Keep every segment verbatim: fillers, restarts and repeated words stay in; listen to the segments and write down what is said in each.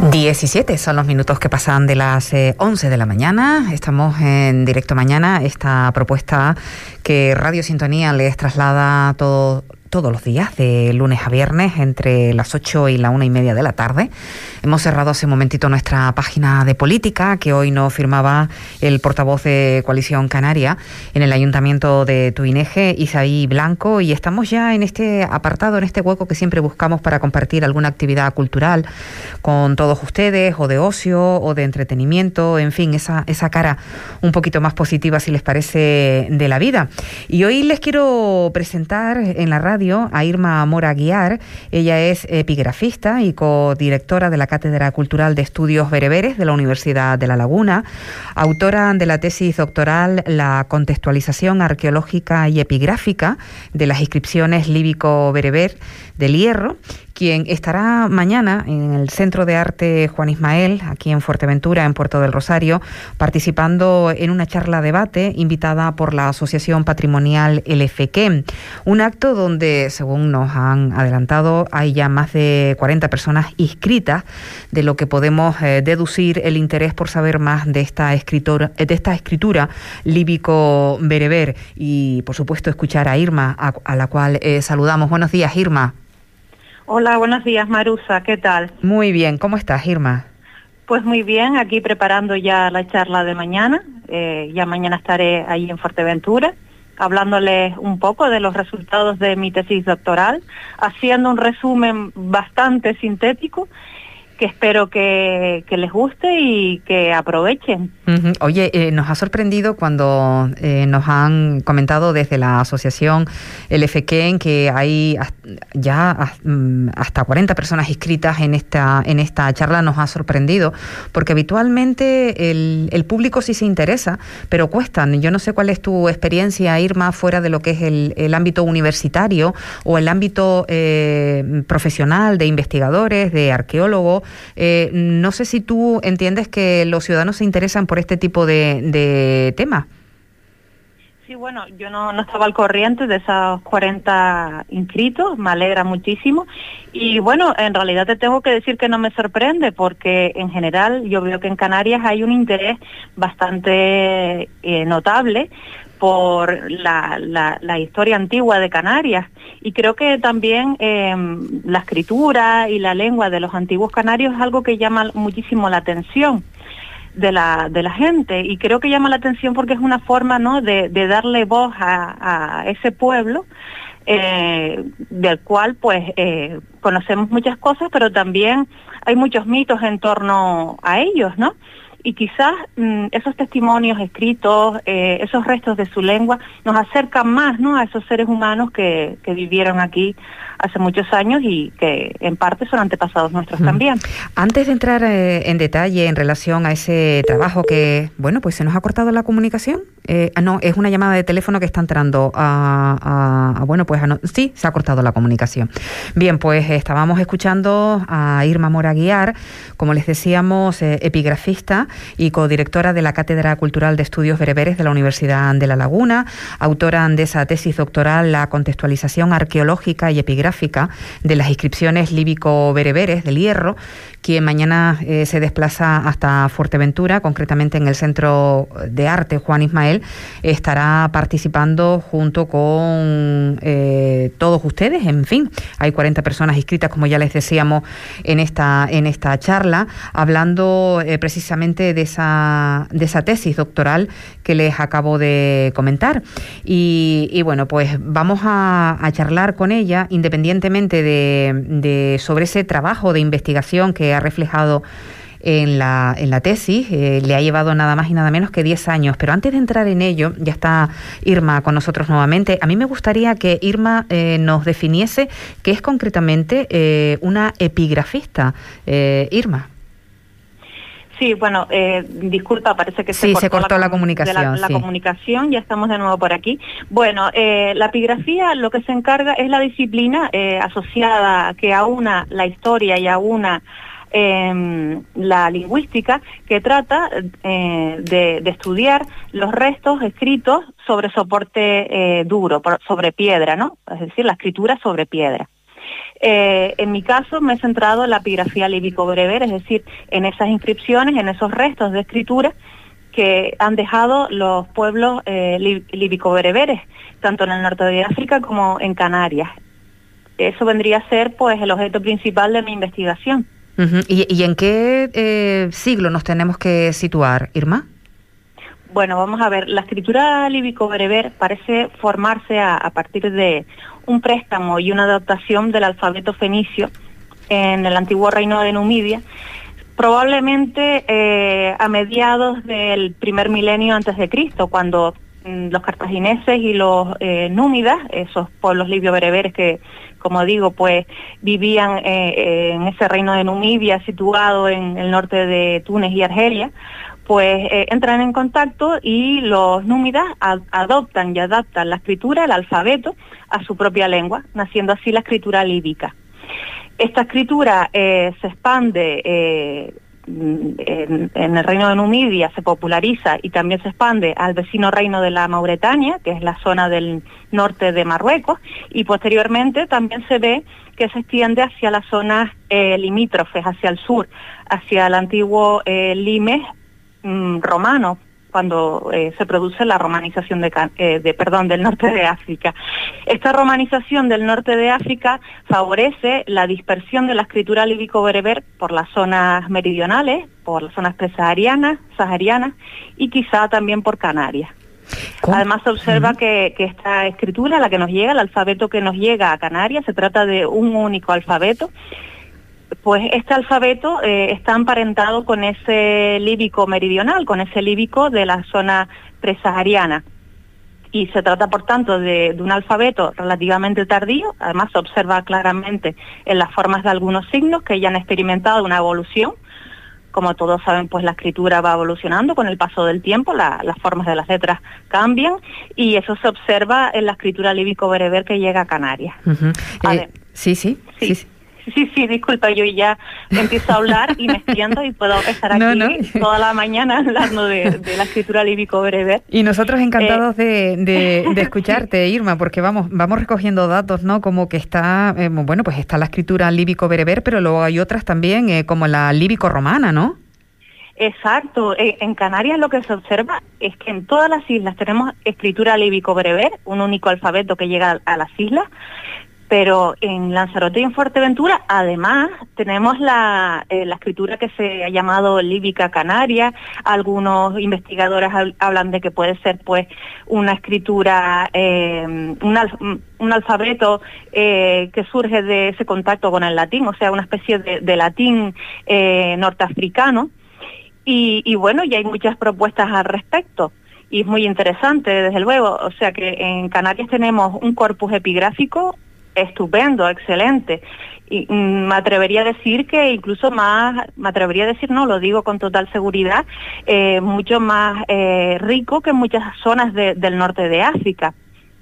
diecisiete son los minutos que pasan de las eh, once de la mañana. Estamos en directo mañana. Esta propuesta que Radio Sintonía les traslada todo, todos los días, de lunes a viernes, entre las ocho y la una y media de la tarde. Hemos cerrado hace un momentito nuestra página de política, que hoy nos firmaba el portavoz de Coalición Canaria en el Ayuntamiento de Tuineje, Isaí Blanco, y estamos ya en este apartado, en este hueco que siempre buscamos para compartir alguna actividad cultural con todos ustedes, o de ocio, o de entretenimiento, en fin, esa, esa cara un poquito más positiva, si les parece, de la vida. Y hoy les quiero presentar en la radio a Irma Mora Guiar. Ella es epigrafista y codirectora de la Cátedra Cultural de Estudios Bereberes de la Universidad de La Laguna, autora de la tesis doctoral La contextualización arqueológica y epigráfica de las inscripciones líbico-bereber del Hierro, quien estará mañana en el Centro de Arte Juan Ismael, aquí en Fuerteventura, en Puerto del Rosario, participando en una charla-debate invitada por la Asociación Patrimonial El Efequén. Un acto donde, según nos han adelantado, hay ya más de cuarenta personas inscritas, de lo que podemos eh, deducir el interés por saber más de esta escritora, de esta escritura líbico-bereber, y, por supuesto, escuchar a Irma, a, a la cual eh, saludamos. Buenos días, Irma. Hola, buenos días, Marusa, ¿qué tal? Muy bien, ¿cómo estás, Irma? Pues muy bien, aquí preparando ya la charla de mañana. Eh, ya mañana estaré ahí en Fuerteventura, hablándoles un poco de los resultados de mi tesis doctoral, haciendo un resumen bastante sintético, que espero que, que les guste y que aprovechen. Uh-huh. Oye, eh, nos ha sorprendido cuando eh, nos han comentado desde la asociación El Efequén que hay ya hasta cuarenta personas inscritas en esta en esta charla. Nos ha sorprendido porque habitualmente el, el público sí se interesa, pero cuestan. Yo no sé cuál es tu experiencia, Irma, fuera de lo que es el, el ámbito universitario o el ámbito eh, profesional de investigadores, de arqueólogos. Eh, no sé si tú entiendes que los ciudadanos se interesan por este tipo de, de temas. Sí, bueno, yo no, no estaba al corriente de esos cuarenta inscritos, me alegra muchísimo. Y bueno, en realidad te tengo que decir que no me sorprende, porque en general yo veo que en Canarias hay un interés bastante eh, notable por la, la, la historia antigua de Canarias, y creo que también eh, la escritura y la lengua de los antiguos canarios es algo que llama muchísimo la atención de la de la gente, y creo que llama la atención porque es una forma, ¿no?, de, de darle voz a, a ese pueblo eh, del cual pues eh, conocemos muchas cosas, pero también hay muchos mitos en torno a ellos, ¿no? Y quizás mmm, esos testimonios escritos, eh, esos restos de su lengua, nos acercan más, ¿no?, a esos seres humanos que, que vivieron aquí hace muchos años y que en parte son antepasados nuestros mm. también. Antes de entrar eh, en detalle en relación a ese trabajo que, bueno, pues se nos ha cortado la comunicación. Eh, no, es una llamada de teléfono que está entrando a, a, a bueno, pues a no, sí, se ha cortado la comunicación. Bien, pues estábamos escuchando a Irma Mora Guiar, como les decíamos, eh, epigrafista y codirectora de la Cátedra Cultural de Estudios Bereberes de la Universidad de La Laguna, autora de esa tesis doctoral La contextualización arqueológica y epigráfica de las inscripciones líbico-bereberes del Hierro, quien mañana eh, se desplaza hasta Fuerteventura, concretamente en el Centro de Arte Juan Ismael. Estará participando junto con eh, todos ustedes. En fin, hay cuarenta personas inscritas, como ya les decíamos, en esta en esta charla, hablando eh, precisamente de esa de esa tesis doctoral que les acabo de comentar. Y, y bueno, pues vamos a, a charlar con ella, independientemente de, de sobre ese trabajo de investigación que ha reflejado en la, en la tesis. Eh, le ha llevado nada más y nada menos que diez años. Pero antes de entrar en ello, ya está Irma con nosotros nuevamente. A mí me gustaría que Irma eh, nos definiese qué es concretamente eh, una epigrafista. Eh, Irma. Sí, bueno, eh, disculpa, parece que se sí, cortó, se cortó la, la comunicación. La, la sí. comunicación, ya estamos de nuevo por aquí. Bueno, eh, la epigrafía lo que se encarga es la disciplina eh, asociada que aúna la historia y aúna eh, la lingüística, que trata eh, de, de estudiar los restos escritos sobre soporte eh, duro, sobre piedra, ¿no? Es decir, la escritura sobre piedra. Eh, en mi caso me he centrado en la epigrafía líbico-bereber, es decir, en esas inscripciones, en esos restos de escritura que han dejado los pueblos eh, líbico-bereberes, tanto en el norte de África como en Canarias. Eso vendría a ser pues el objeto principal de mi investigación. Uh-huh. ¿Y, y en qué eh, siglo nos tenemos que situar, Irma? Bueno, vamos a ver, la escritura líbico-bereber parece formarse a, a partir de un préstamo y una adaptación del alfabeto fenicio en el antiguo reino de Numidia, probablemente eh, a mediados del primer milenio antes de Cristo, cuando mm, los cartagineses y los eh, númidas, esos pueblos libio-bereberes que, como digo, pues vivían eh, en ese reino de Numidia situado en el norte de Túnez y Argelia, pues eh, entran en contacto y los númidas ad adoptan y adaptan la escritura, el alfabeto, a su propia lengua, naciendo así la escritura líbica. Esta escritura eh, se expande eh, en, en el reino de Numidia, se populariza y también se expande al vecino reino de la Mauretania, que es la zona del norte de Marruecos, y posteriormente también se ve que se extiende hacia las zonas eh, limítrofes, hacia el sur, hacia el antiguo eh, Limes mm, romano, cuando eh, se produce la romanización de, eh, de, perdón, del norte de África. Esta romanización del norte de África favorece la dispersión de la escritura líbico-bereber por las zonas meridionales, por las zonas presaharianas, saharianas y quizá también por Canarias. ¿Cómo? Además se observa uh-huh. que, que esta escritura, la que nos llega, el alfabeto que nos llega a Canarias, se trata de un único alfabeto. Pues este alfabeto eh, está emparentado con ese líbico meridional, con ese líbico de la zona presahariana. Y se trata, por tanto, de, de un alfabeto relativamente tardío. Además, se observa claramente en las formas de algunos signos que ya han experimentado una evolución. Como todos saben, pues la escritura va evolucionando con el paso del tiempo, la, las formas de las letras cambian, y eso se observa en la escritura líbico-bereber que llega a Canarias. Uh-huh. eh, sí, sí, sí, sí. sí. Sí, sí, disculpa, yo ya empiezo a hablar y me extiendo y puedo estar aquí no, no. toda la mañana hablando de, de la escritura líbico-bereber. Y nosotros encantados eh. de, de, de escucharte, Irma, porque vamos vamos recogiendo datos, ¿no? Como que está, eh, bueno, pues está la escritura líbico-bereber, pero luego hay otras también, eh, como la líbico-romana, ¿no? Exacto. En Canarias lo que se observa es que en todas las islas tenemos escritura líbico-bereber, un único alfabeto que llega a las islas. Pero en Lanzarote y en Fuerteventura, además, tenemos la, eh, la escritura que se ha llamado líbica canaria. Algunos investigadores hablan de que puede ser, pues, una escritura, eh, un, al, un alfabeto eh, que surge de ese contacto con el latín, o sea, una especie de, de latín eh, norteafricano. Y, y bueno, ya hay muchas propuestas al respecto. Y es muy interesante, desde luego. O sea que en Canarias tenemos un corpus epigráfico estupendo, excelente, y mm, me atrevería a decir que incluso más, me atrevería a decir, no, lo digo con total seguridad, eh, mucho más eh, rico que en muchas zonas de, del norte de África.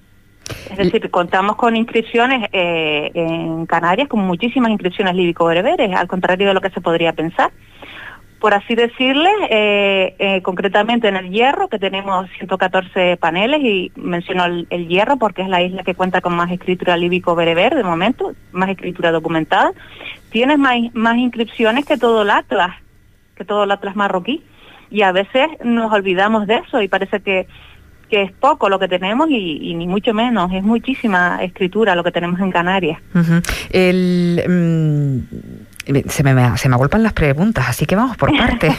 Es decir, contamos con inscripciones eh, en Canarias, con muchísimas inscripciones líbico-bereberes, al contrario de lo que se podría pensar. Por así decirles, eh, eh, concretamente en el Hierro, que tenemos ciento catorce paneles, y menciono el, el Hierro porque es la isla que cuenta con más escritura líbico-bereber de momento, más escritura documentada, tiene más, más inscripciones que todo el Atlas, que todo el Atlas marroquí, y a veces nos olvidamos de eso y parece que, que es poco lo que tenemos y, y ni mucho menos, es muchísima escritura lo que tenemos en Canarias. Uh-huh. El... Um... Se me, se me agolpan las preguntas, así que vamos por partes.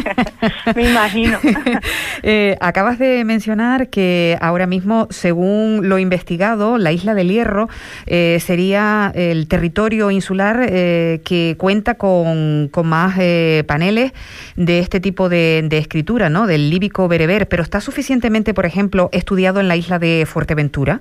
Me imagino. eh, acabas de mencionar que ahora mismo, según lo investigado, la isla del Hierro eh, sería el territorio insular eh, que cuenta con, con más eh, paneles de este tipo de, de escritura, ¿no? Del líbico-bereber, pero ¿está suficientemente, por ejemplo, estudiado en la isla de Fuerteventura?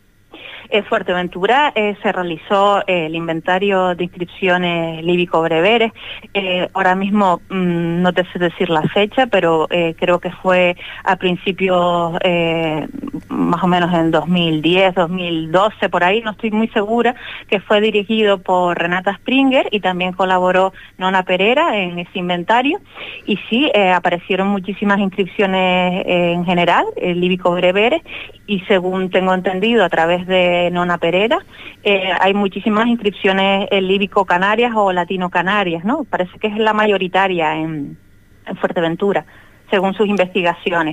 En Fuerteventura eh, se realizó eh, el inventario de inscripciones líbico-bereberes. Eh, ahora mismo mmm, no te sé decir la fecha, pero eh, creo que fue a principios, eh, más o menos en dos mil diez, dos mil doce, por ahí, no estoy muy segura, que fue dirigido por Renata Springer y también colaboró Nona Pereira en ese inventario. Y sí, eh, aparecieron muchísimas inscripciones eh, en general, eh, líbico-bereberes, y según tengo entendido a través de de Nona Perera, eh, hay muchísimas inscripciones en líbico-canarias o latino-canarias, ¿no? Parece que es la mayoritaria en, en Fuerteventura, según sus investigaciones.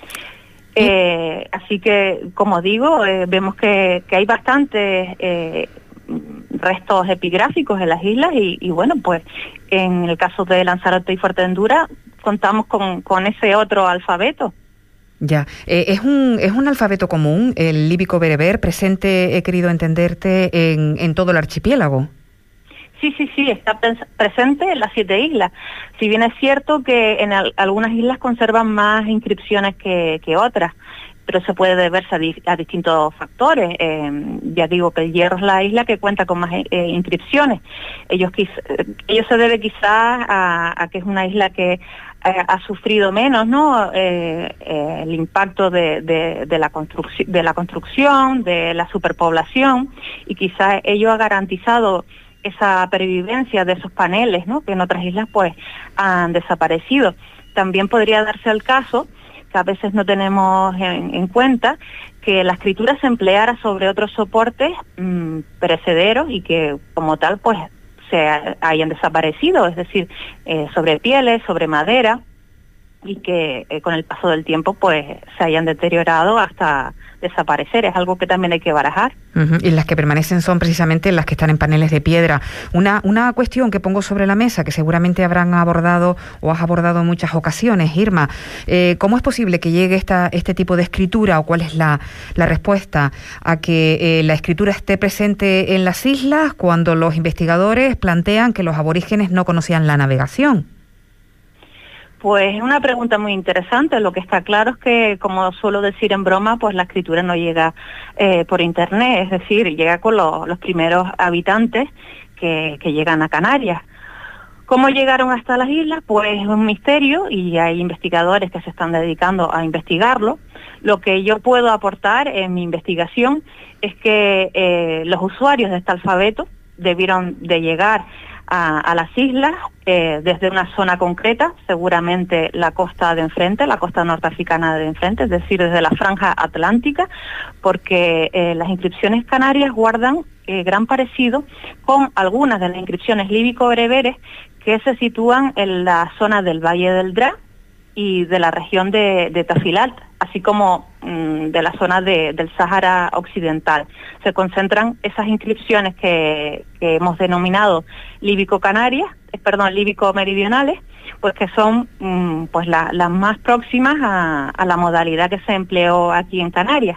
Eh, así que, como digo, eh, vemos que, que hay bastantes eh, restos epigráficos en las islas y, y bueno, pues en el caso de Lanzarote y Fuerteventura contamos con, con ese otro alfabeto. Ya, eh, es un es un alfabeto común, el líbico bereber, presente, he querido entenderte, en, en todo el archipiélago. Sí, sí, sí, está presente en las siete islas. Si bien es cierto que en al, algunas islas conservan más inscripciones que, que otras, pero se puede deberse a, di, a distintos factores. Eh, ya digo que el Hierro es la isla que cuenta con más eh, inscripciones. Ellos, quiz, ellos se debe quizás a, a que es una isla que ha sufrido menos, ¿no? Eh, eh, el impacto de, de, de, la construcción, de la construcción, de la superpoblación, y quizás ello ha garantizado esa pervivencia de esos paneles, ¿no? Que en otras islas pues han desaparecido. También podría darse el caso, que a veces no tenemos en, en cuenta, que la escritura se empleara sobre otros soportes mmm, perecederos y que como tal pues se hayan desaparecido, es decir, eh, sobre pieles, sobre madera, y que eh, con el paso del tiempo pues se hayan deteriorado hasta desaparecer. Es algo que también hay que barajar. Uh-huh. Y las que permanecen son precisamente las que están en paneles de piedra. Una, una cuestión que pongo sobre la mesa, que seguramente habrán abordado o has abordado en muchas ocasiones, Irma, eh, ¿cómo es posible que llegue esta, este tipo de escritura, o cuál es la, la respuesta a que eh, la escritura esté presente en las islas cuando los investigadores plantean que los aborígenes no conocían la navegación? Pues es una pregunta muy interesante. Lo que está claro es que, como suelo decir en broma, pues la escritura no llega eh, por internet, es decir, llega con lo, los primeros habitantes que, que llegan a Canarias. ¿Cómo llegaron hasta las islas? Pues es un misterio y hay investigadores que se están dedicando a investigarlo. Lo que yo puedo aportar en mi investigación es que eh, los usuarios de este alfabeto debieron de llegar A, a las islas eh, desde una zona concreta, seguramente la costa de enfrente, la costa norteafricana de enfrente, es decir, desde la franja atlántica, porque eh, las inscripciones canarias guardan eh, gran parecido con algunas de las inscripciones líbico-bereberes que se sitúan en la zona del Valle del Dra y de la región de, de Tafilat, así como mmm, de la zona de, del Sáhara Occidental. Se concentran esas inscripciones que, que hemos denominado líbico-canarias, eh, perdón, líbico-meridionales, pues que son mmm, pues la, las más próximas a, a la modalidad que se empleó aquí en Canarias.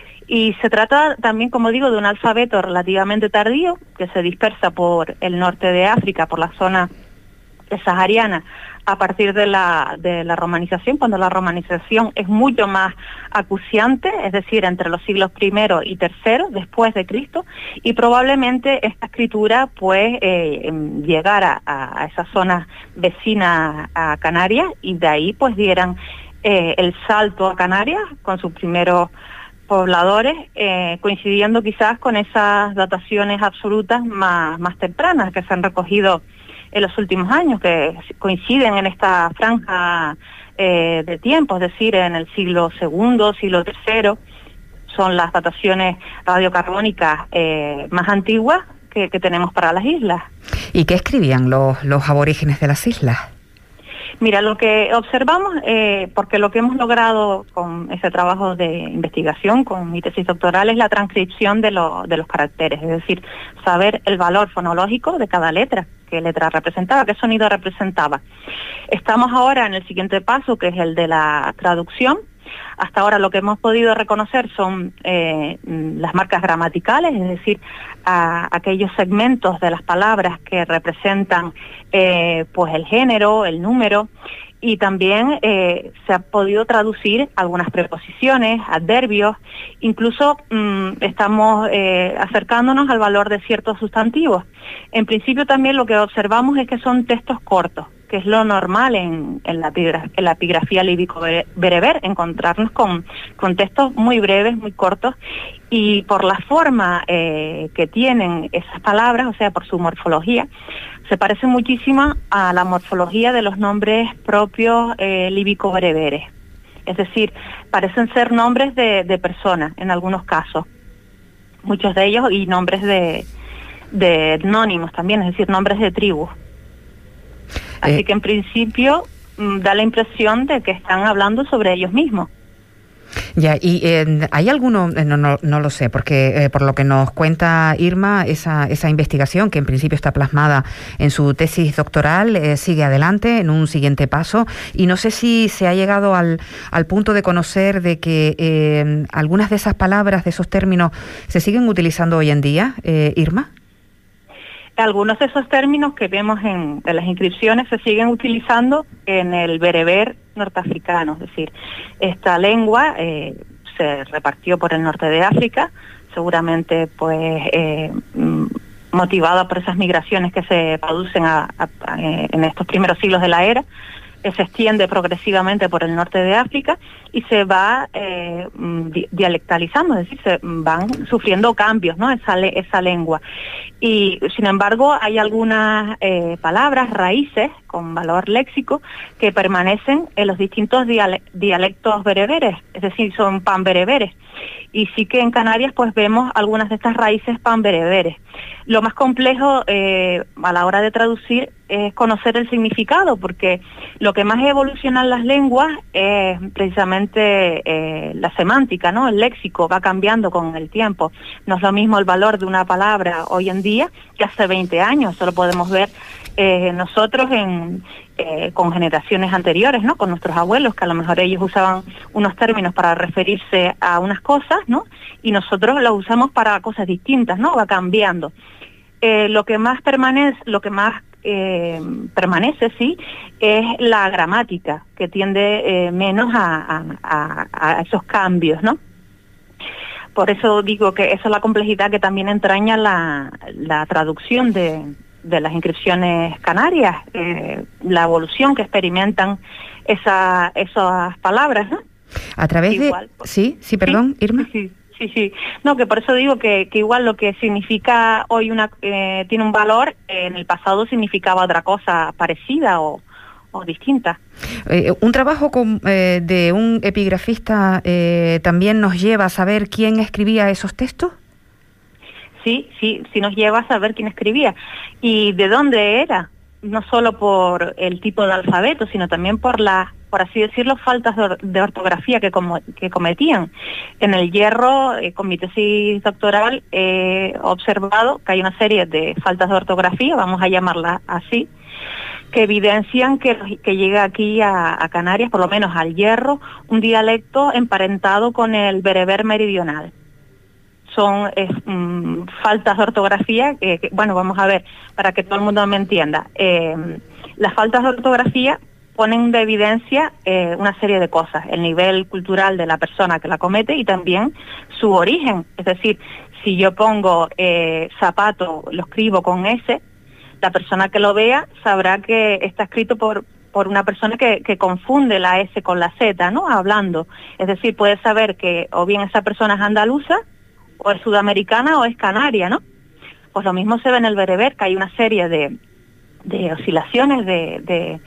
Y se trata también, como digo, de un alfabeto relativamente tardío, que se dispersa por el norte de África, por la zona sahariana, a partir de la, de la romanización, cuando la romanización es mucho más acuciante, es decir, entre los siglos primero y tercero después de Cristo, y probablemente esta escritura pues eh, llegara a, a esas zonas vecinas a Canarias y de ahí pues dieran eh, el salto a Canarias con sus primeros pobladores, eh, coincidiendo quizás con esas dataciones absolutas más, más tempranas que se han recogido en los últimos años, que coinciden en esta franja eh, de tiempo, es decir, en el siglo segundo, siglo tercero, son las dataciones radiocarbónicas eh, más antiguas que, que tenemos para las islas. ¿Y qué escribían los, los aborígenes de las islas? Mira, lo que observamos, eh, porque lo que hemos logrado con ese trabajo de investigación, con mi tesis doctoral, es la transcripción de, lo, de los caracteres, es decir, saber el valor fonológico de cada letra, qué letra representaba, qué sonido representaba. Estamos ahora en el siguiente paso, que es el de la traducción. Hasta ahora lo que hemos podido reconocer son eh, las marcas gramaticales, es decir, a, aquellos segmentos de las palabras que representan eh, pues el género, el número, y también eh, se ha podido traducir algunas preposiciones, adverbios, incluso mmm, estamos eh, acercándonos al valor de ciertos sustantivos. En principio también lo que observamos es que son textos cortos, que es lo normal en, en, la, en la epigrafía líbico-bereber, encontrarnos con, con textos muy breves, muy cortos, y por la forma eh, que tienen esas palabras, o sea, por su morfología, se parece muchísimo a la morfología de los nombres propios eh, líbico-bereberes. Es decir, parecen ser nombres de, de personas en algunos casos. muchos de ellos, y nombres de, de etnónimos también, es decir, nombres de tribus. Así eh. que en principio da la impresión de que están hablando sobre ellos mismos. Ya, y eh, ¿hay alguno? No, no, no lo sé, porque eh, por lo que nos cuenta Irma, esa, esa investigación, que en principio está plasmada en su tesis doctoral, eh, sigue adelante en un siguiente paso, y no sé si se ha llegado al, al punto de conocer de que eh, algunas de esas palabras, de esos términos, se siguen utilizando hoy en día, eh, Irma. Algunos de esos términos que vemos en, en las inscripciones se siguen utilizando en el bereber norteafricano, es decir, esta lengua eh, se repartió por el norte de África, seguramente pues eh, motivada por esas migraciones que se producen a, a, a, en estos primeros siglos de la era. Se extiende progresivamente por el norte de África y se va eh, dialectalizando, es decir, se van sufriendo cambios, ¿no? Esa, esa lengua. Y sin embargo hay algunas eh, palabras, raíces con valor léxico que permanecen en los distintos diale dialectos bereberes, es decir, son panbereberes. Y sí que en Canarias pues vemos algunas de estas raíces panbereberes. Lo más complejo eh, a la hora de traducir es conocer el significado, porque lo que más evoluciona en las lenguas es precisamente eh, la semántica, ¿no? El léxico va cambiando con el tiempo. No es lo mismo el valor de una palabra hoy en día que hace veinte años. Eso lo podemos ver eh, nosotros en, eh, con generaciones anteriores, ¿no? Con nuestros abuelos, que a lo mejor ellos usaban unos términos para referirse a unas cosas, ¿no? Y nosotros los usamos para cosas distintas, ¿no? Va cambiando. Eh, lo que más permanece, lo que más eh, permanece, sí, es la gramática, que tiende eh, menos a, a, a esos cambios, ¿no? Por eso digo que esa es la complejidad que también entraña la, la traducción de, de las inscripciones canarias, eh, la evolución que experimentan esa, esas palabras, ¿no? A través igual, de... Pues, sí, sí, perdón, sí, Irma. Sí, sí, sí. No, que por eso digo que, que igual lo que significa hoy una eh, tiene un valor, eh, en el pasado significaba otra cosa parecida o, o distinta. Eh, un trabajo con, eh, de un epigrafista eh, también nos lleva a saber quién escribía esos textos. Sí, sí, sí nos lleva a saber quién escribía y de dónde era, no solo por el tipo de alfabeto, sino también por las, por así decirlo, faltas de, de ortografía que, como, que cometían. En el Hierro, eh, con mi tesis doctoral, he eh, observado que hay una serie de faltas de ortografía, vamos a llamarlas así, que evidencian que, que llega aquí a, a Canarias, por lo menos al Hierro, un dialecto emparentado con el bereber meridional. Son eh, mm, faltas de ortografía, que, que, bueno, vamos a ver, para que todo el mundo me entienda. Eh, las faltas de ortografía ponen de evidencia eh, una serie de cosas, el nivel cultural de la persona que la comete y también su origen. Es decir, si yo pongo eh, zapato, lo escribo con S, la persona que lo vea sabrá que está escrito por por una persona que, que confunde la S con la Z, ¿no? Hablando. Es decir, puede saber que o bien esa persona es andaluza, o es sudamericana o es canaria, ¿no? Pues lo mismo se ve en el bereber, que hay una serie de, de oscilaciones, de, de,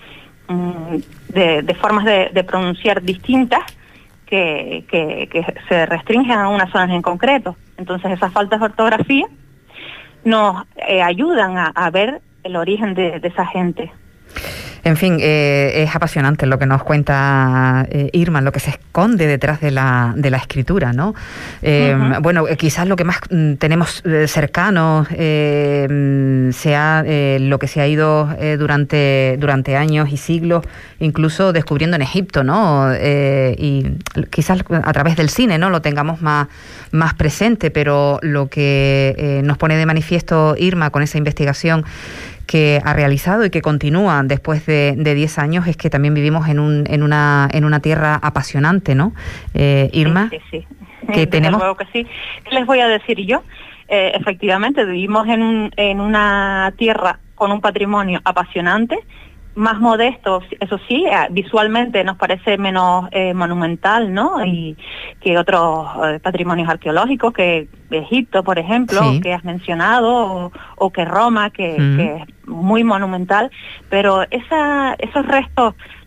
de, de formas de, de pronunciar distintas que, que, que se restringen a unas zonas en concreto. Entonces esas faltas de ortografía nos eh, ayudan a, a ver el origen de, de esa gente. En fin, eh, es apasionante lo que nos cuenta eh, Irma, lo que se esconde detrás de la, de la escritura, ¿no? Eh, uh-huh. Bueno, eh, quizás lo que más mm, tenemos eh, cercano eh, sea eh, lo que se ha ido eh, durante, durante años y siglos, incluso descubriendo en Egipto, ¿no? Eh, y quizás a través del cine, ¿no? Lo tengamos más, más presente, pero lo que eh, nos pone de manifiesto Irma con esa investigación que ha realizado y que continúa después de, de diez años es que también vivimos en un en una en una tierra apasionante, ¿no? Eh, Irma, sí, sí, sí. Que tenemos. Luego que sí. ¿Qué les voy a decir yo? Eh, efectivamente, vivimos en, un, en una tierra con un patrimonio apasionante, más modesto, eso sí, visualmente nos parece menos eh, monumental, ¿no? Y que otros eh, patrimonios arqueológicos, que Egipto, por ejemplo, sí, que has mencionado, o, o que Roma, que, mm. que es muy monumental, pero esa, esos restos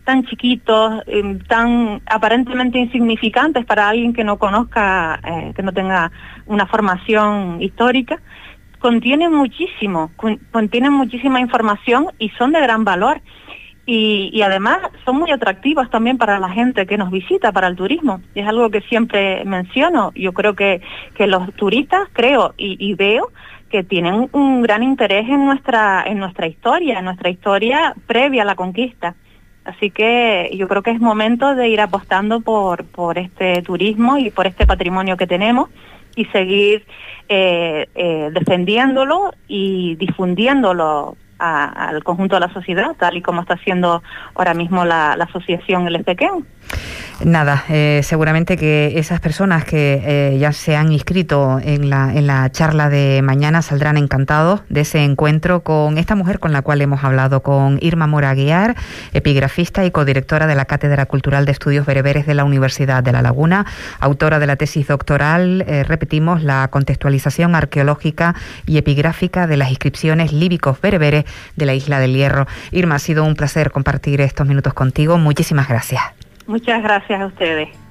tan chiquitos, eh, tan aparentemente insignificantes para alguien que no conozca, eh, que no tenga una formación histórica, contienen muchísimo, con, contienen muchísima información y son de gran valor. Y, y además son muy atractivos también para la gente que nos visita, para el turismo. Es algo que siempre menciono. Yo creo que, que los turistas, creo y, y veo que tienen un gran interés en nuestra, en nuestra historia, en nuestra historia previa a la conquista. Así que yo creo que es momento de ir apostando por, por este turismo y por este patrimonio que tenemos y seguir eh, eh, defendiéndolo y difundiéndolo A, al conjunto de la sociedad, tal y como está haciendo ahora mismo la, la asociación El Espequén. Nada, eh, seguramente que esas personas que eh, ya se han inscrito en la, en la charla de mañana saldrán encantados de ese encuentro con esta mujer con la cual hemos hablado, con Irma Mora Aguiar, epigrafista y codirectora de la Cátedra Cultural de Estudios Bereberes de la Universidad de La Laguna, autora de la tesis doctoral, eh, repetimos, la contextualización arqueológica y epigráfica de las inscripciones líbicos bereberes de la Isla del Hierro. Irma, ha sido un placer compartir estos minutos contigo. Muchísimas gracias. Muchas gracias a ustedes.